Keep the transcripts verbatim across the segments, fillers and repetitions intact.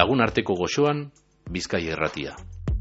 Lagun arteko goxoan, Bizkaia Irratia.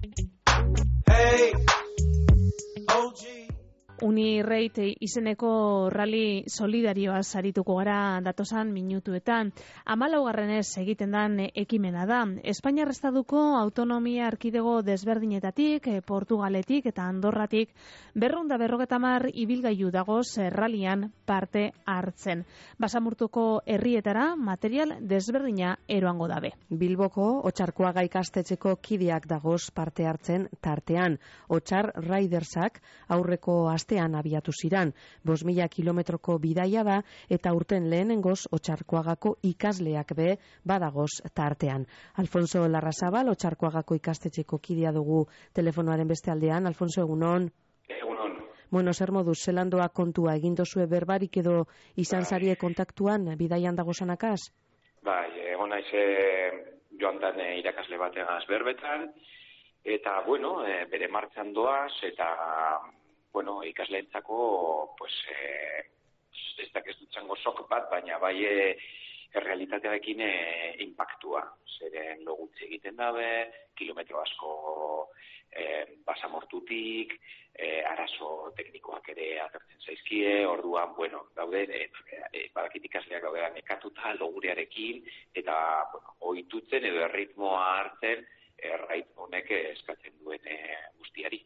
Unirreit izeneko rally solidarioa sarituko gara datosan minutuetan. Hamalaugarrenez egiten den ekimena da. Espainiar Estatuko autonomia erkidego desberdinetatik, Portugaletik eta Andorratik berrehun eta berrogeita hamar ibilgailu dagoz rallyan parte hartzen. Basamurtuko herrietara material desberdina eroango dabe. Bilboko Otsarkoaga ikastetxeko kideak dagoz parte hartzen tartean. Otsar Ridersak aurreko astean abiatu ziran. Bost mila kilometroko bidaia da eta urten lehenengoz Otsarkoagako ikasleak be badagoz tartean. Alfonso Larrazabal, Otsarkoagako ikastetxeko kidea dugu telefonoaren beste aldean. Alfonso, egunon. Egunon. Bueno, zer moduz, zelandoa kontua egin dozue berbarik edo izan bai. zarie kontaktuan bidaian dagozanakaz? Bai, egon naiz joan dan irakasle bategaz berbetan, eta, bueno, e, bere martxan doaz, eta, bueno, ikasleentzako, pues, e, ez dakez dutxango sok bat, baina bai e, errealitatearekin e, impactua. Zeren logutzi egiten dabe, kilometro asko e, basamortutik, e, arazo teknikoak ere atertzen zaizkie, orduan, bueno, daude, e, e, badakit ikasleak daude nekatuta logurearekin, eta, bueno, ohitutzen edo erritmoa hartzen, erritmo honek eskatzen duen e, guztiari.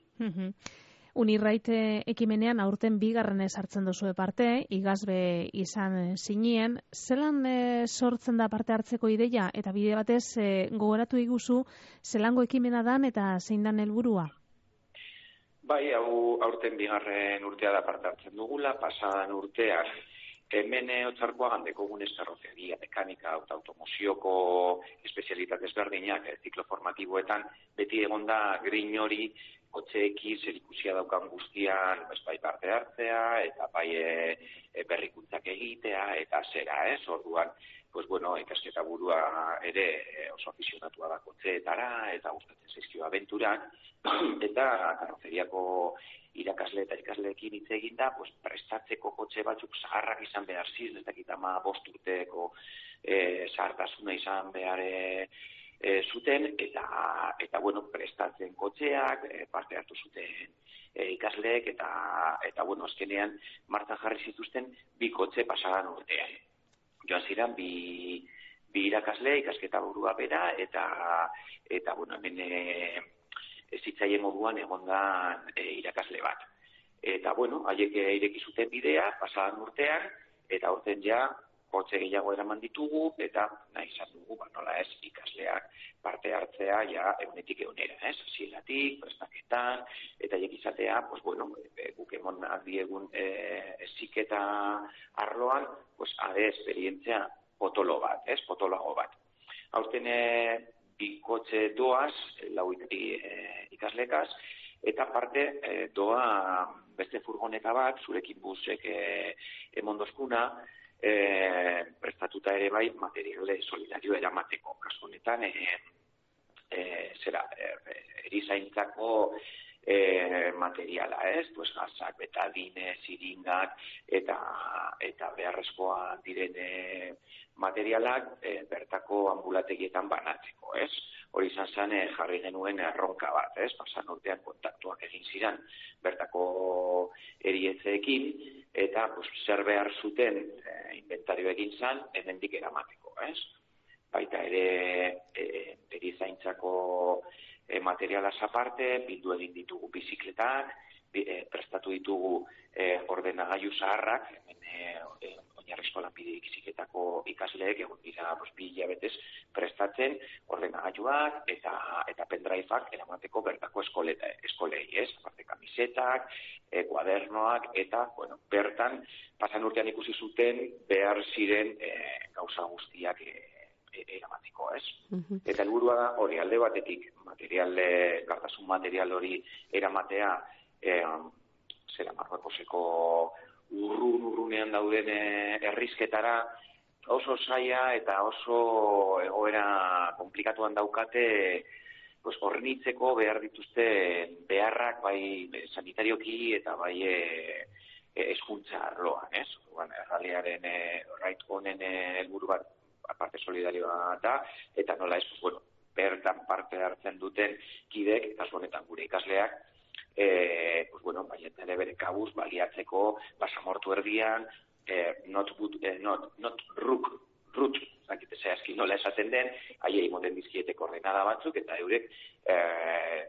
Unirreit ekimenean aurten bigarrenez hartzen duzue parte, igazbe izan zinien. Zelan e, sortzen da parte hartzeko ideia eta bide batez e, gogoratu iguzu zelango ekimena dan eta zein dan helburua? Bai, hau aurten bigarren urtea da parte hartzen dugula, pasadan urtean hemen Otsarkoagan dekogunez karrozeria, mekanika, automozioko espezialitate ezberdinak, zikloformatiboetan, beti egonda grin hori kotxeekin zerikusia daukan guztian bai parte hartzea, eta bai e, e, berrikuntzak egitea, eta zera, ez? Orduan, pues bueno, ikasketa burua ere oso aficionatua da kotxeetara, eta gustatzen zaizkio abenturak, eta karrozeriako irakasle eta ikasleekin hitz egin da, pues, prestatzeko kotxe batzuk zaharrak izan behar ziz, ez dakit ama bost urteko e, zahartasuna izan behar e, e, zuten, eta, eta bueno, prestatzen kotxeak, e, parte hartu zuten e, ikasleek, eta, eta bueno, azkenean martxan jarri zituzten bi kotxe pasadan urtean. Joan ziren bi, bi irakasle, ikasketa burua bera, eta, eta bueno, hemen e, zitzaien moduan egondan e, irakasle bat. Eta, bueno, haiek ireki zuten bidea, pasadan urtean, eta aurten ja, kotxe gehiago eraman ditugu, eta nahi izan dugu, ba, nola ez, ikasleak parte hartzea, ja, egunetik egunera, ez, zielatik, prestaketan, eta haiek izatea, pues, bueno, e, guk emon aldiegun e, ziketa arloan, pues, ade esperientzia potolo bat, ez, potoloago bat. Aurten, e, bi kotxe doaz, lau e, ikaslekaz, eta parte e, doa beste furgoneta bat, zurekin buzek e, emondozkuna, e, prestatuta ere bai materiale solidario eramateko. Kasu honetan, e, e, zera, e, erizaintzako e, materiala, ez? Pues gazak, betadine, ziringak, eta, eta beharrezkoa direne materialak e, bertako ambulategietan banatzeko, ez? Hori izan zen e, jarri genuen erronka bat, ez? Pasan urtean kontaktuak egin ziren bertako erietzeekin, eta pues, zer behar zuten e, inventario egin zen, hemendik eramateko, ez? Baita ere e, erizaintzako e, materialaz aparte, bildu egin ditugu bizikletak, e, prestatu ditugu e, ordenagailu zaharrak, hemen e, e, oinarrizko lanbiderik ziketako ikasleek egon dira pues, bi hilabetez prestatzen ordenagailuak eta eta pendriveak eramateko bertako eskoleta, eskolei, ez? Aparte kamisetak, e, kuadernoak, eta, bueno, bertan, pasan urtean ikusi zuten behar ziren e, gauza guztiak e, e, eramateko, ez? Uh-huh. Eta helburua da hori, alde batetik, material, gartasun material hori eramatea, e, zera Marruekoseko urrun urrunean dauden herrizketara, oso zaila eta oso egoera komplikatuan daukate, pues, hornitzeko behar dituzte beharrak bai sanitarioki eta bai e, hezkuntza arloan, ez? Bueno, erraliaren e, right honen helburu bat aparte solidarioa da, eta nola ez, bueno, bertan parte hartzen duten kidek, kasu honetan gure ikasleak, eh, pues bueno, baietan ere bere kabuz, baliatzeko, basamortu erdian, eh, not, but, eh, not, not ruk, rut, zakite zehazki nola esaten den, haiei moten dizkiete koordenada batzuk, eta eurek eh,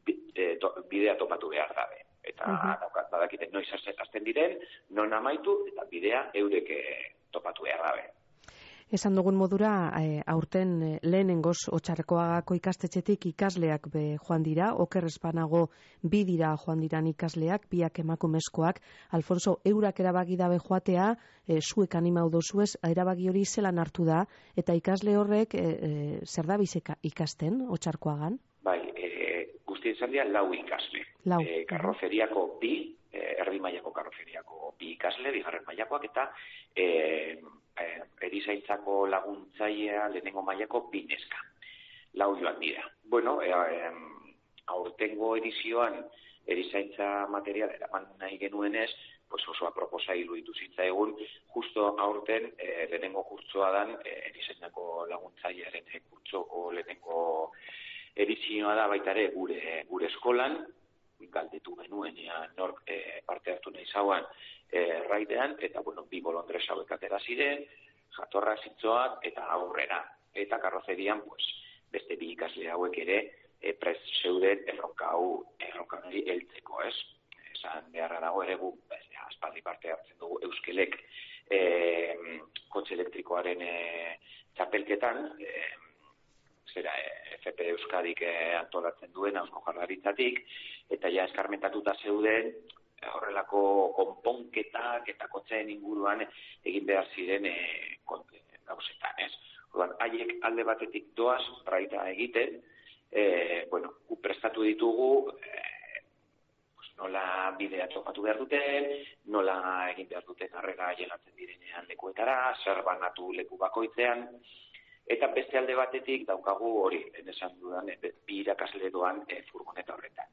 bidea topatu behar dabe. Eta uh-huh. badakiten noiz azten diren, non amaitu, eta bidea eurek topatu behar dabe. Esan dugun modura, e, aurten e, lehenengoz Otxarkoagako ikastetxetik ikasleak be joan dira, oker espanago bi dira joan diran ikasleak, biak emakumezkoak. Alfonso, eurak erabaki dabe joatea, e, zuek animau dozuez, erabaki hori zelan hartu da, eta ikasle horrek e, e, zer da bizeka ikasten Otxarkoagan? Bai, e, guztien izan dira lau ikasle. Lau. E, karrozeriako bi, e, erdi mailako karrozeriako bi ikasle, bigarren mailakoak, eta e, Eh, erizaintzako laguntzailea lehenengo mailako bi neska. Lau joan dira. Bueno, eh, eh, aurtengo edizioan erizaintza material eraman nahi genuenez, pues oso aproposa iruditu zitzaigun, justo aurten eh, lehenengo kurtsoa dan eh, erizaintzako laguntzailearen eh, kurtsoko lehenengo edizioa da baita ere gure gure eskolan, galdetu genuenean nork eh, parte hartu nahi zauan eh, raidean, eta bueno, bi bolondres hauek atera ziren, jatorra zitzoak eta aurrera. Eta karrozerian, pues, beste bi ikasle hauek ere eh, prest zeuden erronka hau, erronka hori heltzeko, ez? Esan beharra dago ere gu, aspaldi parte hartzen dugu euskelek eh, kotxe elektrikoaren eh, txapelketan, eh, zera F P Euskadik eh, antolatzen duen Eusko Jaurlaritzatik, eta ja eskarmentatuta zeuden horrelako konponketak eta kotxeen inguruan egin behar ziren e, gauzetan, ez? Orduan, haiek alde batetik doaz raita egiten, e, bueno, gu prestatu ditugu, e, pues, nola bidea topatu behar duten, nola egin behar duten harrera jelatzen direnean lekuetara, zer banatu leku bakoitzean, eta beste alde batetik daukagu hori, esan dudan, bi irakasle doan e, furgoneta horretan.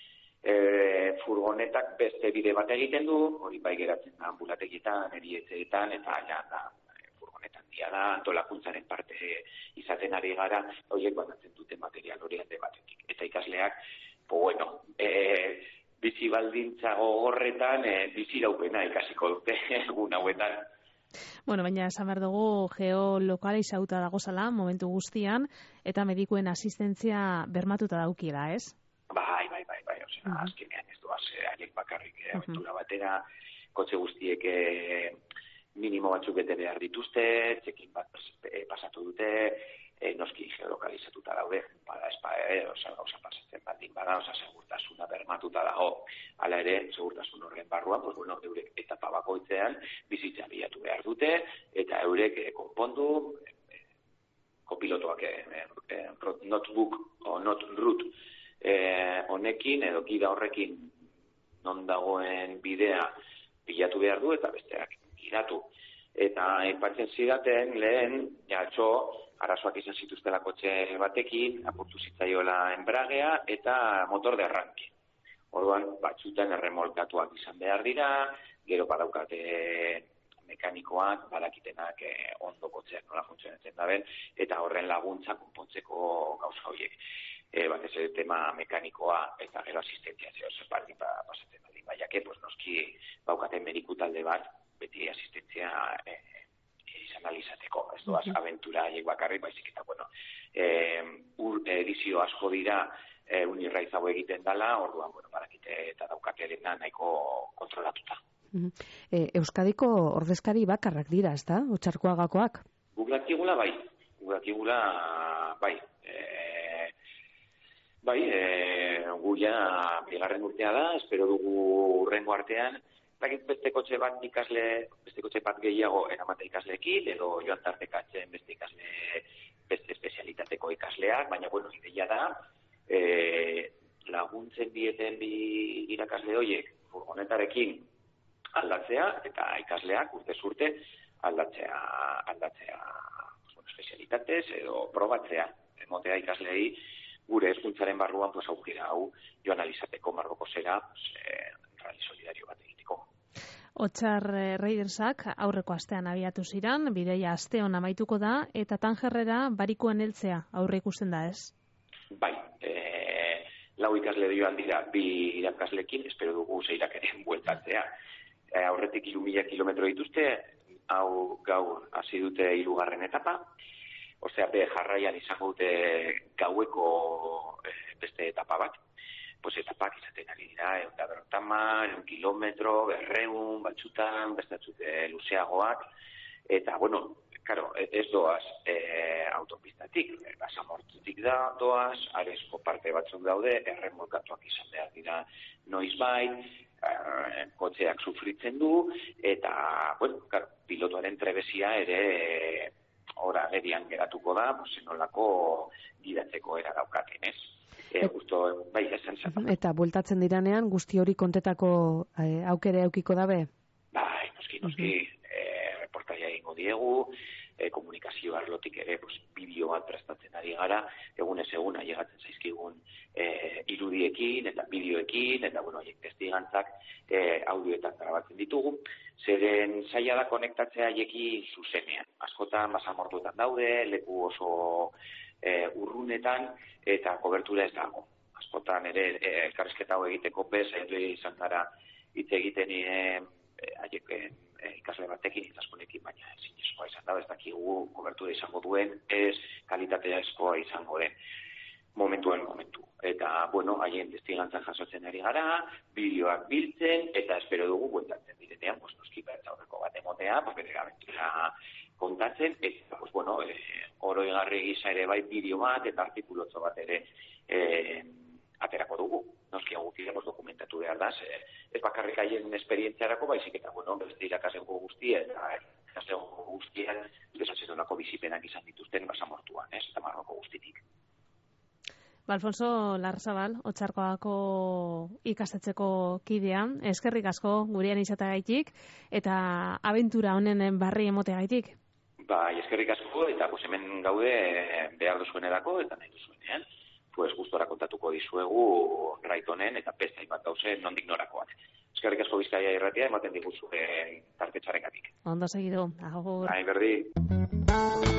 E, furgonetak beste bide bat egiten du, hori bai geratzen da ambulategietan, erietxeetan, eta ja, da, furgonetan dia da, antolakuntzaren parte izaten ari gara, horiek banatzen dute material hori alde batetik. Eta ikasleak, po, bueno, e, bizi baldintza gogorretan, e, bizi raupena ikasiko dute egun hauetan. Bueno, baina esan behar dugu geolokalizauta dagozala momentu guztian, eta medikuen asistentzia bermatuta daukiela, ez? Bai, bai, bai, bai, osea, uh-huh. azkenean ez doaz, haiek bakarrik, eh, aventura uh-huh. batera, kotxe guztiek eh, minimo batzuk bete behar dituzte, txekin bat eh, pasatu dute, eh, noski geolokalizatuta daude, bada espa, eh, osea, gauza pasatzen baldin bada, osea, segurtasuna bermatuta dago, hala ere, segurtasun horren barruan, pues bueno, eurek etapa bakoitzean bizitza bilatu behar dute, eta eurek eh, konpondu, eh, kopilotoak eh, eh, notebook o not root, Eh, honekin edo gida horrekin non dagoen bidea bilatu behar du eta besteak giratu. Eta aipatzen zidaten lehen, jatxo, arazoak izan zituztela kotxe batekin, apurtu zitzaioela enbragea eta motor de arranque. Orduan, batzutan erremolkatuak izan behar dira, gero badaukate mekanikoak, badakitenak eh, ondo kotxeak nola funtzionatzen daben, eta horren laguntza konpontzeko gauza horiek. E, bat ez tema mekanikoa eta gero asistentzia zeo zepaldin ba, pasatzen baldin baiake, pues noski baukaten mediku talde bat, beti asistentzia e, izan alizateko, ez doaz uh-huh. aventura haiek bakarrik, baizik eta, bueno, e, ur, edizio asko dira e, unirraiz hau egiten dala, orduan, bueno, barakite eta daukate dena nahiko kontrolatuta. Uh-huh. E, Euskadiko ordezkari bakarrak dira, ez da? Otxarkoagakoak? Gugakigula bai, gugakigula bai, Bai, e, gu ja bigarren urtea da, espero dugu urrengo artean, beste kotxe bat ikasle, beste kotxe bat gehiago eramate ikasleekin, edo joan tartekatzen beste ikasle, beste espezialitateko ikasleak, baina, bueno, ideia da, e, laguntzen dieten bi irakasle horiek furgonetarekin aldatzea, eta ikasleak urte zurte aldatzea, aldatzea, bueno, espezialitatez edo probatzea, emotea ikasleei, gure hezkuntzaren barruan pues aukera hau joan alizateko Margoko zera pues, eh, rally solidario bat egiteko. Otsar Raidersak aurreko astean abiatu ziran, bidaia asteon amaituko da, eta Tangerrera barikoen heltzea aurre ikusten da, ez? Bai, e, lau ikasle joan dira, bi irakaslekin, espero dugu zeirak ere bueltatzea. E, aurretik hiru mila kilometro dituzte, hau gaur hasi dute hirugarren etapa, osea, be jarraian izango dute gaueko e, beste etapa bat. Pues etapak izaten ari dira, egun da berrotama, egun kilometro, berreun, batxutan, beste batzute luzeagoak, eta, bueno, claro, ez doaz e, autopistatik, basamortutik da, doaz, arezko parte batzuk daude, erremolkatuak izan behar dira noizbait, e, kotxeak sufritzen du, eta, bueno, claro, pilotuaren trebezia ere e, ora gerian geratuko da, pues, enolako gidatzeko era daukaten, ez? E, justo, bai, esan zaten. Eta bueltatzen diranean, guzti hori kontetako eh, aukere aukiko dabe? Bai, noski, noski, uh-huh. e, reportaia egingo diegu, e, komunikazio arlotik ere, pues, bideo bat prestatzen ari gara, egunez egun ailegatzen zaizkigun e, irudiekin, eta bideoekin, eta, bueno, haiek testigantzak e, audioetan grabatzen ditugu, zeren zaila da konektatzea haiekin zuzenean. Askotan, basamortuetan daude, leku oso e, urrunetan, eta kobertura ez dago. Askotan ere e, elkarrizketa hau egiteko bez, zaitu izan gara hitz egiten haiek e, e, ikasle batekin, itazkonekin, baina ezin eskoa izan da, ez dakigu kobertura izango duen, ez kalitatea eskoa izango den momentuen momentu. Eta, bueno, haien testigantzan jasotzen ari gara, bideoak biltzen, eta espero dugu bueltatzen direnean, pues, noski berta horreko bat emotea, bere abentura kontatzen, eta, pues, bueno, e, oroigarri gisa ere bai bideo bat, eta artikulotzo bat ere e, aterako dugu. Noski hau guztiak dokumentatu behar da, ez bakarrik haien esperientziarako, baizik eta, bueno, beste irakasleko guztia, eta irakasleko guztiak, desatzerolako bizipenak izan dituzten basamortuan, ez, eta Marroko guztitik. Ba, Alfonso Larrazabal, Otsarkoako ikastetxeko kidean, eskerrik asko gurean izatagaitik, eta abentura honen barri emoteagaitik. Ba, eskerrik asko, eta pues, hemen gaude behar duzuenerako, eta nahi duzuenean, pues, gustora kontatuko dizuegu raitonen, eta pesta bat gauze nondik norakoak. Eskerrik asko Bizkaia Irratia, ematen diguzuen tartetxarengatik. Ondo segidu, agur. Bai, berdi.